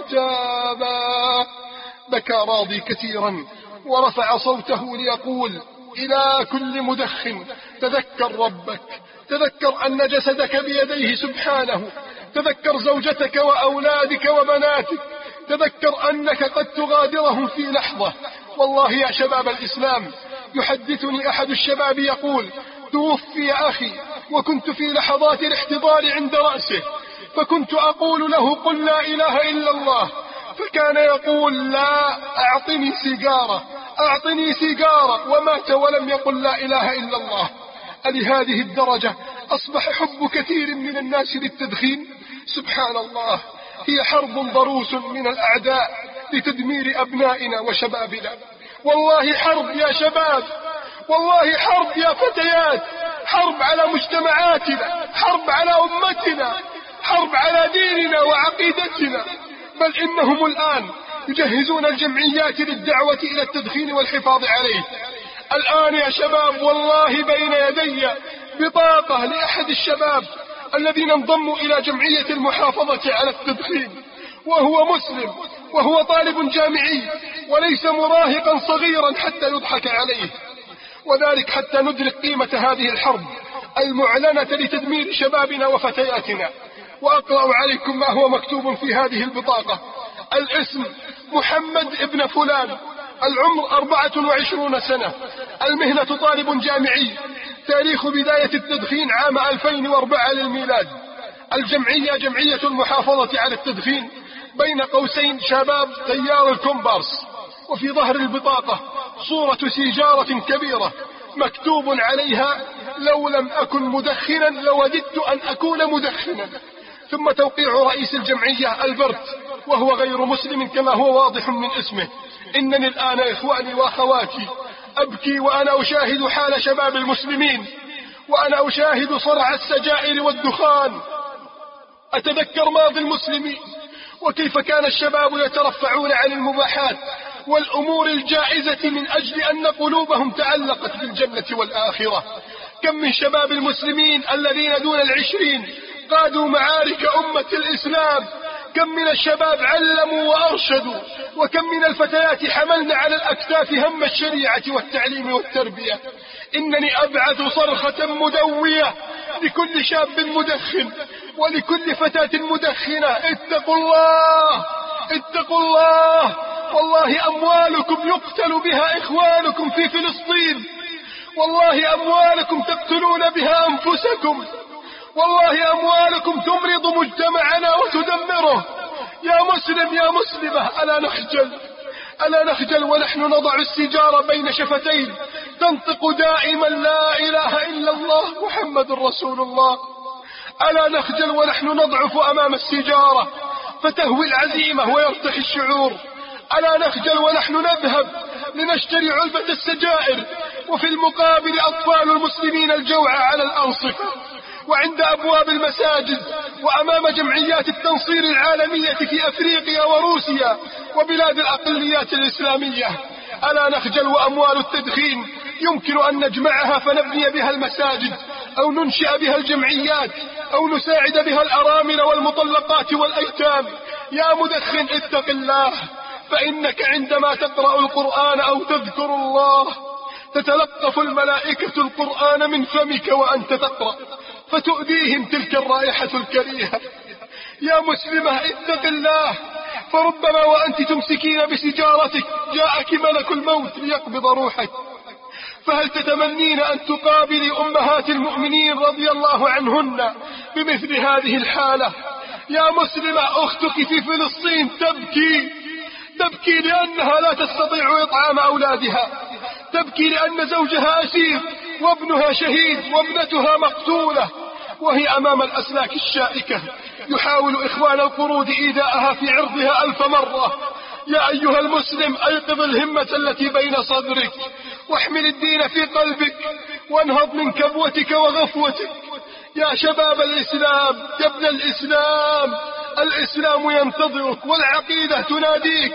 متابا. بكى راضي كثيرا ورفع صوته ليقول إلى كل مدخن تذكر ربك، تذكر أن جسدك بيديه سبحانه، تذكر زوجتك وأولادك وبناتك، تذكر أنك قد تغادرهم في لحظة. والله يا شباب الإسلام يحدثني أحد الشباب يقول توفي أخي وكنت في لحظات الاحتضار عند رأسه، فكنت أقول له قل لا إله إلا الله، فكان يقول لا أعطني سيجارة أعطني سيجارة، ومات ولم يقل لا إله إلا الله. ألهذه الدرجة أصبح حب كثير من الناس للتدخين؟ سبحان الله، هي حرب ضروس من الأعداء لتدمير أبنائنا وشبابنا. والله حرب يا شباب، والله حرب يا فتيات، حرب على مجتمعاتنا، حرب على أمتنا، حرب على ديننا وعقيدتنا. بل إنهم الآن يجهزون الجمعيات للدعوة إلى التدخين والحفاظ عليه. الآن يا شباب والله بين يدي بطاقة لأحد الشباب الذين انضموا إلى جمعية المحافظة على التدخين، وهو مسلم وهو طالب جامعي وليس مراهقا صغيرا حتى يضحك عليه، وذلك حتى ندرك قيمة هذه الحرب المعلنة لتدمير شبابنا وفتياتنا. وأقرأ عليكم ما هو مكتوب في هذه البطاقة. الاسم محمد ابن فلان، العمر أربعة وعشرون سنة، المهنة طالب جامعي، تاريخ بداية التدخين عام ألفين وأربعة للميلاد، الجمعية جمعية المحافظة على التدخين بين قوسين شباب تيار الكومبارس. وفي ظهر البطاقة صورة سيجارة كبيرة مكتوب عليها لو لم أكن مدخنا لوددت أن أكون مدخنا، ثم توقيع رئيس الجمعية البرت وهو غير مسلم كما هو واضح من اسمه. إنني الآن إخواني وأخواتي أبكي وأنا أشاهد حال شباب المسلمين، وأنا أشاهد صرع السجائر والدخان. أتذكر ماضي المسلمين وكيف كان الشباب يترفعون عن المباحات والأمور الجائزة من أجل أن قلوبهم تعلقت بالجنة والآخرة. كم من شباب المسلمين الذين دون العشرين قادوا معارك أمة الإسلام، كم من الشباب علموا وأرشدوا، وكم من الفتيات حملنا على الأكتاف هم الشريعة والتعليم والتربية. إنني أبعث صرخة مدوية لكل شاب مدخن ولكل فتاة مدخنة: اتقوا الله، اتقوا الله. والله أموالكم يقتل بها إخوانكم في فلسطين، والله أموالكم تقتلون بها أنفسكم، والله أموالكم تمرض مجتمعنا وتدمره. يا مسلم يا مسلمة، ألا نخجل، ألا نخجل ونحن نضع السيجارة بين شفتين تنطق دائما لا إله إلا الله محمد رسول الله. ألا نخجل ونحن نضعف أمام السيجارة فتهوي العزيمة ويرتخي الشعور. ألا نخجل ونحن نذهب لنشتري علبة السجائر وفي المقابل أطفال المسلمين الجوع على الأرصفة وعند أبواب المساجد وأمام جمعيات التنصير العالمية في أفريقيا وروسيا وبلاد الأقليات الإسلامية. ألا نخجل وأموال التدخين يمكن أن نجمعها فنبني بها المساجد أو ننشئ بها الجمعيات أو نساعد بها الأرامل والمطلقات والأيتام. يا مدخن اتق الله، فإنك عندما تقرأ القرآن أو تذكر الله تتلقف الملائكة القرآن من فمك وأنت تقرأ فتؤذيهم تلك الرائحة الكريهة. يا مسلمة اتق الله، فربما وأنت تمسكين بسجارتك جاءك ملك الموت ليقبض روحك. فهل تتمنين أن تقابلي أمهات المؤمنين رضي الله عنهن بمثل هذه الحالة؟ يا مسلمة أختك في فلسطين تبكي، تبكي لأنها لا تستطيع إطعام أولادها، تبكي لأن زوجها أسير وابنها شهيد وابنتها مقتولة، وهي أمام الأسلاك الشائكة يحاول إخوان القرود إيذاءها في عرضها ألف مرة. يا أيها المسلم أيقظ الهمة التي بين صدرك، واحمل الدين في قلبك، وانهض من كبوتك وغفوتك. يا شباب الإسلام، يا ابن الإسلام، الإسلام ينتظرك، والعقيدة تناديك،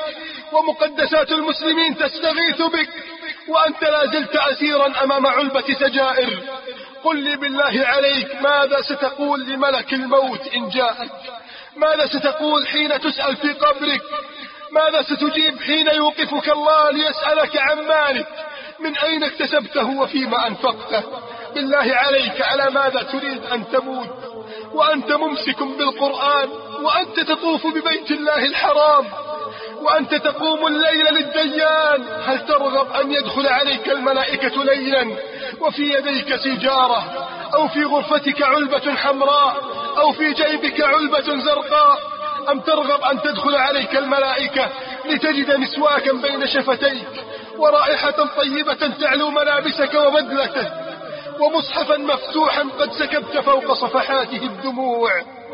ومقدسات المسلمين تستغيث بك، وأنت لا زلت أسيرا أمام علبة سجائر. قل لي بالله عليك، ماذا ستقول لملك الموت إن جاءك؟ ماذا ستقول حين تسأل في قبرك؟ ماذا ستجيب حين يوقفك الله ليسألك عن مالك؟ من أين اكتسبته وفيما أنفقته؟ بالله عليك، على ماذا تريد أن تموت وأنت ممسك بالقرآن، وأنت تطوف ببيت الله الحرام، وأنت تقوم الليل للديان؟ هل ترغب أن يدخل عليك الملائكة ليلا وفي يديك سيجارة، أو في غرفتك علبة حمراء، أو في جيبك علبة زرقاء؟ أم ترغب أن تدخل عليك الملائكة لتجد مسواكا بين شفتيك، ورائحة طيبة تعلو ملابسك وبدلتك، ومصحفا مفتوحا قد سكبت فوق صفحاته الدموع؟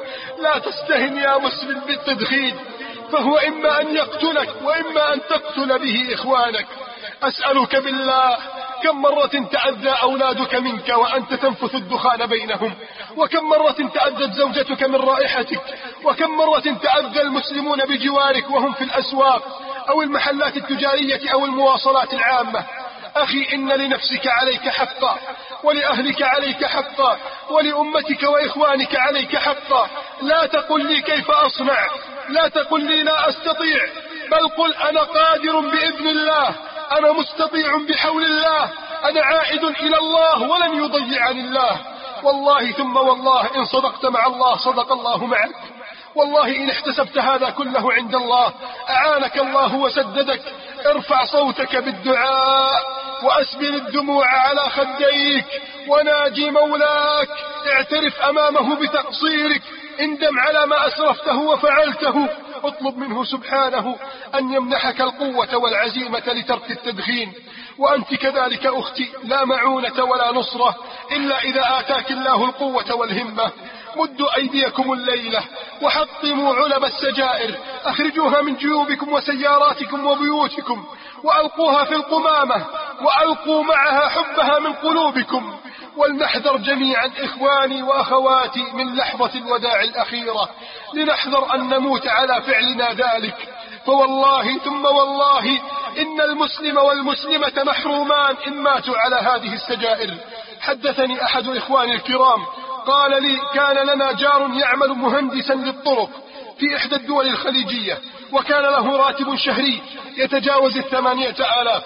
لا تستهن يا مسلم بالتدخين، فهو إما أن يقتلك وإما أن تقتل به إخوانك. أسألك بالله، كم مرة تأذى أولادك منك وأنت تنفث الدخان بينهم؟ وكم مرة تأذت زوجتك من رائحتك؟ وكم مرة تأذى المسلمون بجوارك وهم في الأسواق أو المحلات التجارية أو المواصلات العامة؟ أخي، إن لنفسك عليك حقا، ولأهلك عليك حقا، ولأمتك وإخوانك عليك حقا. لا تقل لي كيف أصنع، لا تقل لي لا أستطيع، بل قل أنا قادر بإذن الله، أنا مستطيع بحول الله، أنا عائد إلى الله ولن يضيعني الله. والله ثم والله، إن صدقت مع الله صدق الله معك. والله إن احتسبت هذا كله عند الله أعانك الله وسددك. ارفع صوتك بالدعاء، وأسبل الدموع على خديك، وناجي مولاك، اعترف أمامه بتقصيرك، اندم على ما أسرفته وفعلته، اطلب منه سبحانه أن يمنحك القوة والعزيمة لترك التدخين. وأنت كذلك أختي، لا معونة ولا نصرة إلا إذا آتاك الله القوة والهمة. مدوا أيديكم الليلة وحطموا علب السجائر، أخرجوها من جيوبكم وسياراتكم وبيوتكم، وألقوها في القمامة، وألقوا معها حبها من قلوبكم. ولنحذر جميعا إخواني وأخواتي من لحظة الوداع الأخيرة، لنحذر أن نموت على فعلنا ذلك. فوالله ثم والله إن المسلم والمسلمة محرومان إن ماتوا على هذه السجائر. حدثني أحد إخواني الكرام قال لي: كان لنا جار يعمل مهندسا للطرق في إحدى الدول الخليجية، وكان له راتب شهري يتجاوز الثمانية آلاف،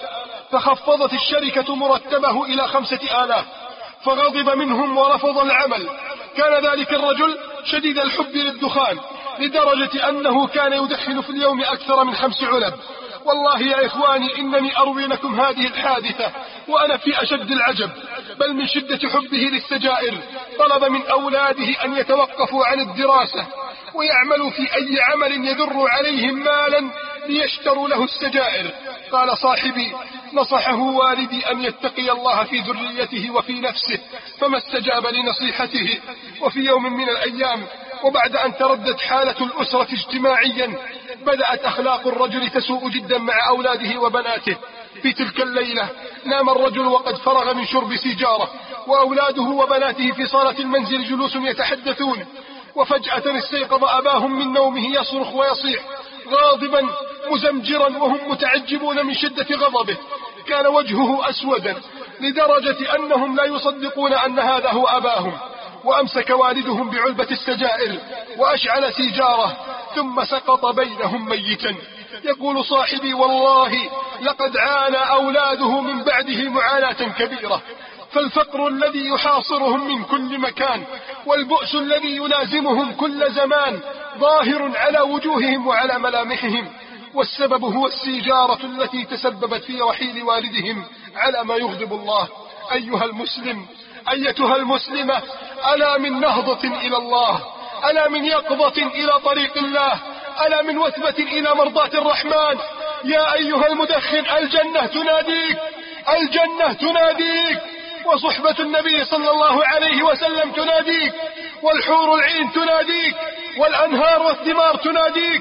فخفضت الشركة مرتبه إلى خمسة آلاف، فغضب منهم ورفض العمل. كان ذلك الرجل شديد الحب للدخان، لدرجة أنه كان يدخن في اليوم أكثر من خمس علب. والله يا إخواني إنني أروي لكم هذه الحادثة وأنا في أشد العجب، بل من شدة حبه للسجائر طلب من أولاده أن يتوقفوا عن الدراسة ويعملوا في أي عمل يدر عليهم مالا ليشتروا له السجائر. قال صاحبي: نصحه والدي أن يتقي الله في ذريته وفي نفسه، فما استجاب لنصيحته. وفي يوم من الأيام، وبعد أن تردت حالة الأسرة اجتماعيا، بدأت أخلاق الرجل تسوء جدا مع أولاده وبناته. في تلك الليلة نام الرجل وقد فرغ من شرب سيجارة، وأولاده وبناته في صالة المنزل جلوس يتحدثون، وفجأة استيقظ أباهم من نومه يصرخ ويصيح غاضبا مزمجرا، وهم متعجبون من شدة غضبه. كان وجهه أسودا لدرجة أنهم لا يصدقون أن هذا هو أباهم. وأمسك والدهم بعلبة السجائر وأشعل سيجارة، ثم سقط بينهم ميتا. يقول صاحبي: والله لقد عانى أولاده من بعده معاناة كبيرة، فالفقر الذي يحاصرهم من كل مكان، والبؤس الذي يلازمهم كل زمان، ظاهر على وجوههم وعلى ملامحهم، والسبب هو السيجارة التي تسببت في رحيل والدهم على ما يغضب الله. أيها المسلم، أيتها المسلمة، ألا من نهضة إلى الله، ألا من يقظة إلى طريق الله، ألا من وثبة إلى مرضاة الرحمن. يا أيها المدخن، الجنة تناديك، الجنة تناديك، وصحبة النبي صلى الله عليه وسلم تناديك، والحور العين تناديك، والأنهار والثمار تناديك.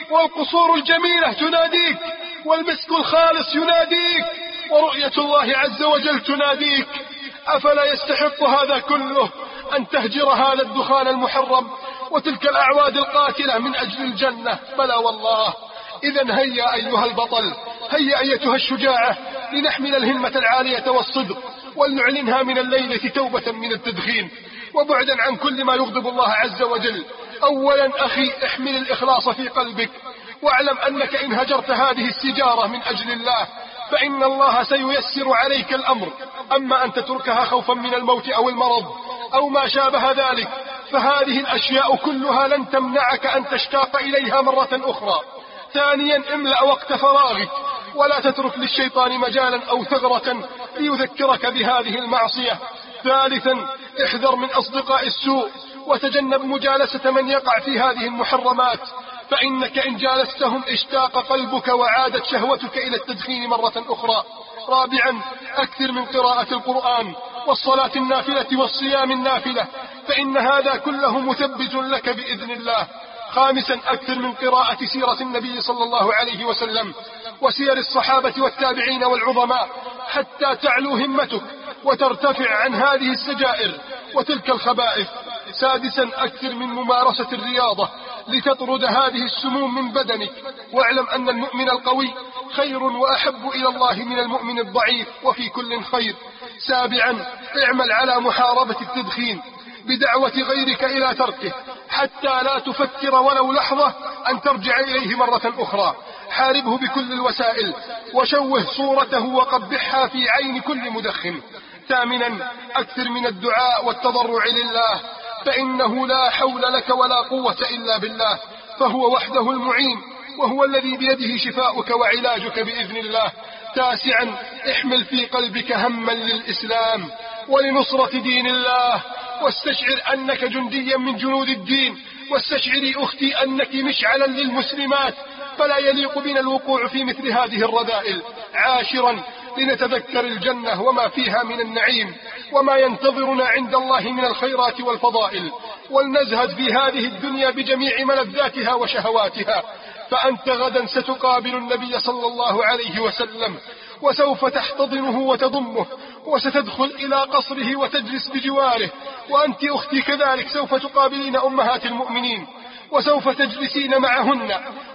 والقصور الجميلة تناديك، والمسك الخالص يناديك، ورؤية الله عز وجل تناديك. أفلا يستحق هذا كله أن تهجر هذا الدخان المحرم وتلك الأعواد القاتلة من أجل الجنة؟ بلى والله. إذن هيا أيها البطل، هيا أيتها الشجاعة، لنحمل الهمة العالية والصدق، ولنعلنها من الليلة توبة من التدخين وبعدا عن كل ما يغضب الله عز وجل. أولا أخي، احمل الإخلاص في قلبك، واعلم أنك إن هجرت هذه السجارة من أجل الله فإن الله سييسر عليك الأمر. أما أن تتركها خوفا من الموت أو المرض أو ما شابه ذلك فهذه الأشياء كلها لن تمنعك أن تشتاق إليها مرة أخرى. ثانيا، املأ وقت فراغك، ولا تترك للشيطان مجالا أو ثغرة ليذكرك بهذه المعصية. ثالثا، احذر من أصدقاء السوء، وتجنب مجالسة من يقع في هذه المحرمات، فإنك إن جالستهم اشتاق قلبك وعادت شهوتك إلى التدخين مرة أخرى. رابعا، أكثر من قراءة القرآن والصلاة النافلة والصيام النافلة، فإن هذا كله مثبت لك بإذن الله. خامسا، أكثر من قراءة سيرة النبي صلى الله عليه وسلم وسير الصحابة والتابعين والعظماء حتى تعلو همتك وترتفع عن هذه السجائر وتلك الخبائث. سادسا، أكثر من ممارسة الرياضة لتطرد هذه السموم من بدنك، واعلم أن المؤمن القوي خير وأحب إلى الله من المؤمن الضعيف، وفي كل خير. سابعا، اعمل على محاربة التدخين بدعوة غيرك إلى تركه حتى لا تفكر ولو لحظة أن ترجع إليه مرة أخرى. حاربه بكل الوسائل وشوه صورته وقبحها في عين كل مدخن. ثامنا، أكثر من الدعاء والتضرع لله، فإنه لا حول لك ولا قوة إلا بالله، فهو وحده المعين، وهو الذي بيده شفاؤك وعلاجك بإذن الله. تاسعا، احمل في قلبك هما للإسلام ولنصرة دين الله، واستشعر أنك جنديا من جنود الدين، واستشعري أختي أنك مشعلا للمسلمات، فلا يليق بنا الوقوع في مثل هذه الرذائل. عاشرا، لنتذكر الجنة وما فيها من النعيم وما ينتظرنا عند الله من الخيرات والفضائل، ولنزهد في هذه الدنيا بجميع ملذاتها وشهواتها، فأنت غدا ستقابل النبي صلى الله عليه وسلم، وسوف تحتضنه وتضمه، وستدخل إلى قصره وتجلس بجواره، وأنت أختي كذلك سوف تقابلين أمهات المؤمنين، وسوف تجلسين معهن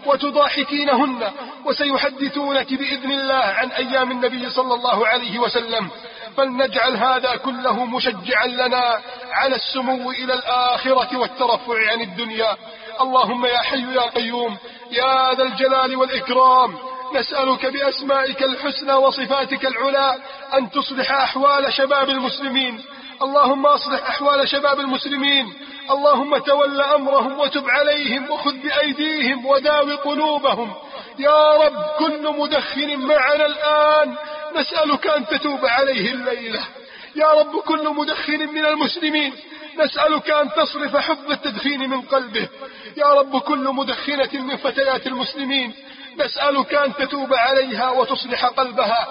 وتضاحكينهن، وسيحدثونك بإذن الله عن أيام النبي صلى الله عليه وسلم. فلنجعل هذا كله مشجعا لنا على السمو إلى الآخرة والترفع عن الدنيا. اللهم يا حي يا قيوم يا ذا الجلال والإكرام، نسألك بأسمائك الحسنى وصفاتك العلى أن تصلح أحوال شباب المسلمين. اللهم أصلح أحوال شباب المسلمين، اللهم تول أمرهم وتب عليهم وخذ بأيديهم وداوي قلوبهم. يا رب، كل مدخن معنا الآن نسألك أن تتوب عليه الليلة. يا رب، كل مدخن من المسلمين نسألك أن تصرف حب التدخين من قلبه. يا رب، كل مدخنة من فتيات المسلمين نسألك أن تتوب عليها وتصلح قلبها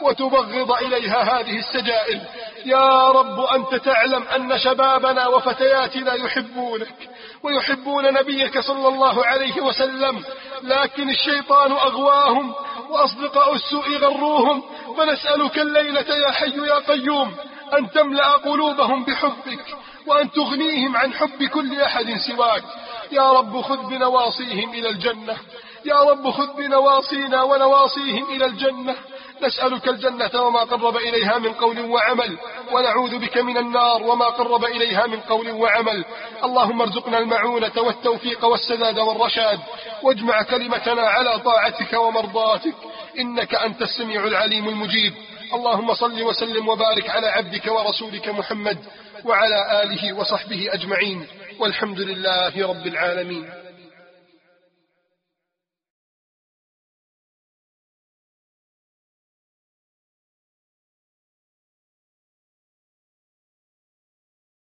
وتبغض إليها هذه السجائر. يا رب، أنت تعلم أن شبابنا وفتياتنا يحبونك ويحبون نبيك صلى الله عليه وسلم، لكن الشيطان أغواهم وأصدقاء السوء غروهم، فنسألك الليلة يا حي يا قيوم أن تملأ قلوبهم بحبك وأن تغنيهم عن حب كل أحد سواك. يا رب، خذ بنواصيهم إلى الجنة. يا رب، خذ بنواصينا ونواصيهم إلى الجنة. نسألك الجنة وما قرب إليها من قول وعمل، ونعوذ بك من النار وما قرب إليها من قول وعمل. اللهم ارزقنا المعونة والتوفيق والسداد والرشاد، واجمع كلمتنا على طاعتك ومرضاتك، إنك أنت السميع العليم المجيب. اللهم صل وسلم وبارك على عبدك ورسولك محمد وعلى آله وصحبه أجمعين، والحمد لله رب العالمين.